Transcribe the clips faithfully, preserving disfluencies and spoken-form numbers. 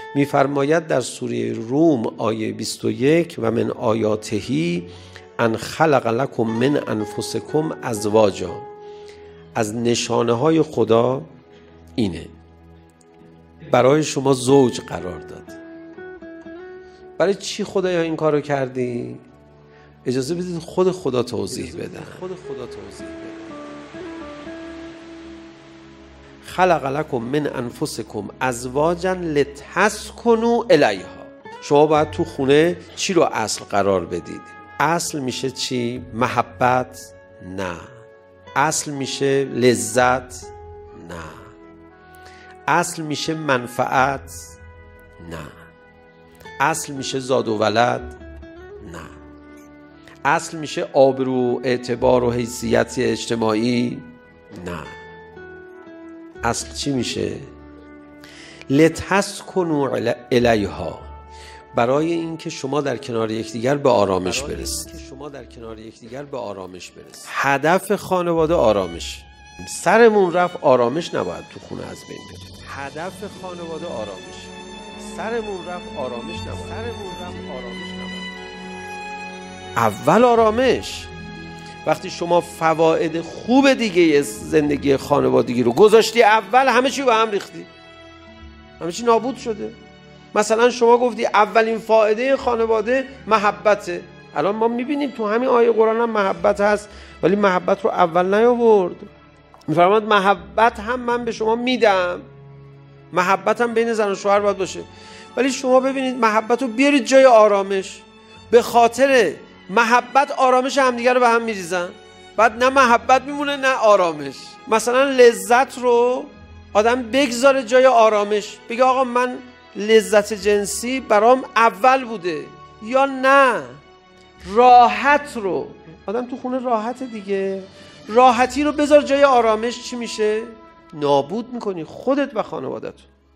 می‌فرماید در سوره روم آیه بیست و یک و من آیاتهی ان خلق لکم من انفسکم ازواجا، از نشانه های خدا اینه برای شما زوج قرار داد. برای چی خدایا این کارو کردی؟ اجازه بدید خود خدا توضیح بده. خود خدا توضیح بده. خلق لکم من انفسکم ازواجا لتسکنوا الیها. شما باید تو خونه چی رو اصل قرار بدید؟ اصل میشه چی؟ محبت؟ نه. اصل میشه لذت؟ نه. اصل میشه منفعت؟ نه. اصل میشه زاد و ولد؟ نه. اصل میشه آبرو، اعتبار و حیثیت اجتماعی؟ نه. اصل چی میشه؟ لتسکنوا الیها، برای اینکه شما در کنار یکدیگر به آرامش برسید. شما در کنار یکدیگر به آرامش برسید. هدف خانواده آرامش. سرمون رفت آرامش نباید تو خونه از بین بره. هدف خانواده آرامش. سرمون رفت آرامش نباید. سرمون رفت آرامش نباید. اول آرامش. وقتی شما فواید خوب دیگه زندگی خانوادگی رو گذاشتی اول، همه چی به هم ریختی، همه چی نابود شده. مثلا شما گفتی اولین فایده خانواده محبته. الان ما میبینیم تو همین آیه قرآن هم محبت هست، ولی محبت رو اول نیاورد. میفرماد محبت هم من به شما میدم، محبت هم بین زن و شوهر باید باشه، ولی شما ببینید محبت رو بیارید جای آرامش. به خاطر محبت آرامش همدیگر رو به هم میریزن، بعد نه محبت میمونه نه آرامش. مثلا لذت رو آدم بگذاره جای آرامش، بگه آقا من لذت جنسی برام اول بوده، یا نه راحت رو، آدم تو خونه راحت دیگه، راحتی رو بذار جای آرامش. چی میشه؟ نابود میکنی خودت و خانوادت.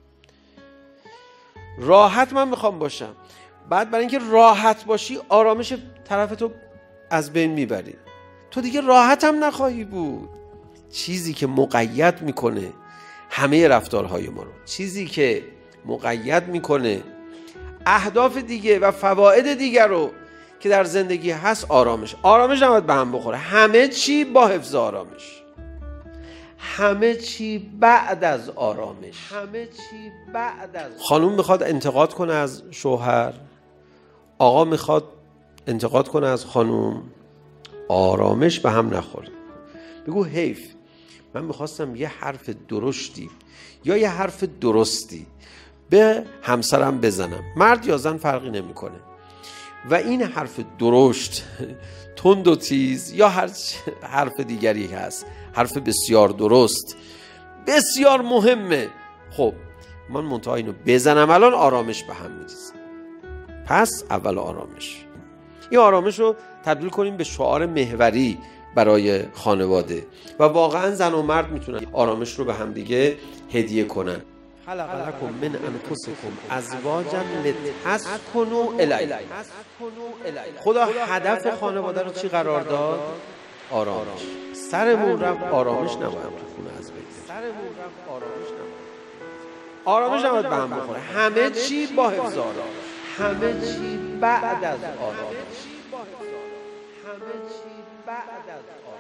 راحت من میخوام باشم، بعد برای اینکه راحت باشی آرامش طرفتو از بین میبری، تو دیگه راحت هم نخواهی بود. چیزی که مقید میکنه همه رفتارهای ما رو، چیزی که مقید میکنه اهداف دیگه و فواید دیگر رو که در زندگی هست، آرامش. آرامش نباید به هم بخوره. همه چی با حفظ آرامش، همه چی بعد از آرامش، همه چی بعد از. خانوم میخواد انتقاد کنه از شوهر، آقا میخواد انتقاد کنه از خانوم، آرامش به هم نخوره. بگو حیف، من میخواستم یه حرف درشتی یا یه حرف درستی به همسرم بزنم، مرد یا زن فرقی نمیکنه، و این حرف درشت تند و تیز یا هر حرف دیگری هست، حرف بسیار درست بسیار مهمه، خب من منتها اینو بزنم الان آرامش به هم میریزه. پس اول آرامش. این آرامش رو تبدیل کنیم به شعار محوری برای خانواده و واقعا زن و مرد میتونن آرامش رو به هم دیگه هدیه کنن. خلق لکم من انفسکم ازواجا لتسکنوا الیها. خدا هدف خانواده رو چی قرار داد؟ آرامش. سرمون رفت آرامش نباید تو خونه از بین. سرمون رفت آرامش نباید. آرامش نباید به هم بخوره. همه چی با حفظ آرامش، همه چی بعد از آرامش، همه چی بعد از آرامش.